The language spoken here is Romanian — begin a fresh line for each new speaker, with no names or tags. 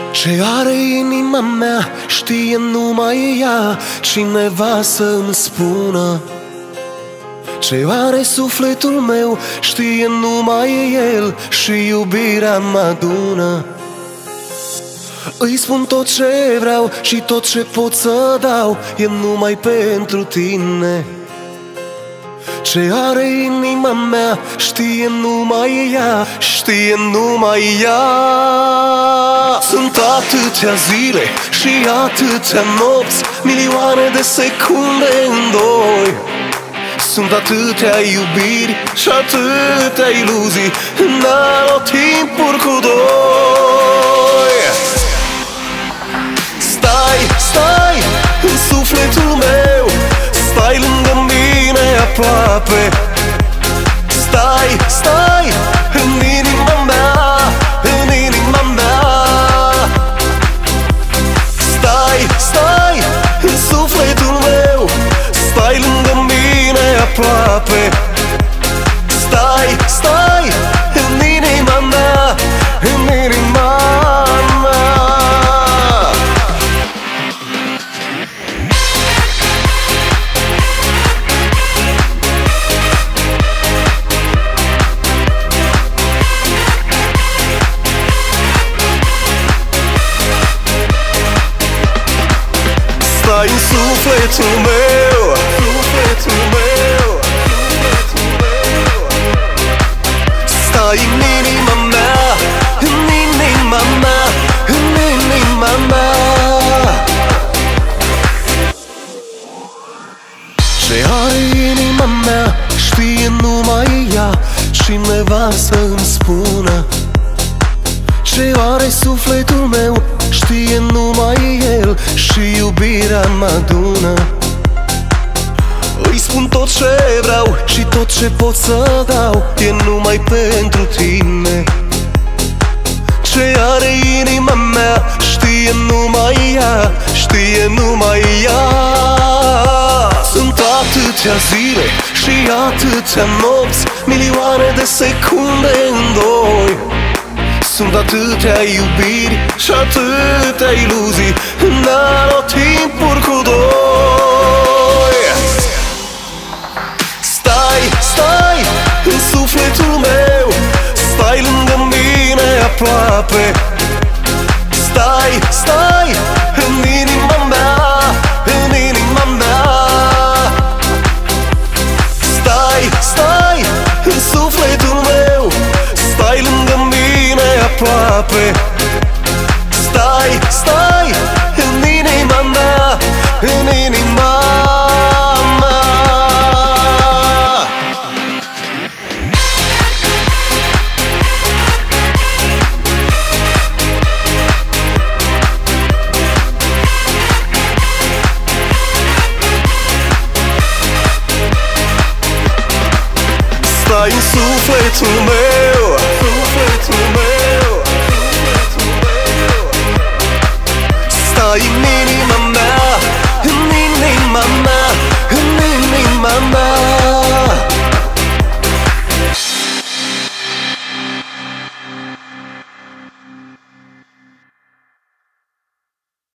Ce are inima mea știe numai ea, cineva să-mi spună. Ce are sufletul meu știe numai el și iubirea mă adună. Îi spun tot ce vreau și tot ce pot să dau e numai pentru tine. Ce are inima mea știe numai ea, știe numai ea. Sunt atâtea zile și atâtea nopți, milioane de secunde în doi. Sunt atâtea iubiri și atâtea iluzii în anotimpuri cu doi. Stai, stai în sufletul meu, stai lângă mine aproape. Stai, stai în inima mea, în inima mea. Stai, stai în sufletul meu, stai lângă mine aproape. Stai, stai în inima mea, în inima mea. Stai în sufletul meu, sufletul meu, sufletul meu. Stai în inima mea, în inima mea, în inima mea. Ce are inima mea știe numai ea, cineva să-mi spună. Ce are sufletul meu știe numai el și iubirea mă adună. Îi spun tot ce vreau și tot ce pot să dau e numai pentru tine. Ce are inima mea știe numai ea, știe numai ea. Sunt atâtea zile și atâtea nopți, milioane de secunde în doi. Sunt atâtea iubiri și atâtea iluzii în anotimpuri cu doi. Stai, stai în sufletul meu, stai lângă mine aproape. Stai, stai în inima mea, în inima mea. Stai, stai în sufletul meu, stai lângă mine aproape. Stai, stai în inima mea, în inima mea. Stai în sufletul meu, sufletul meu, sufletul meu. Stai în inima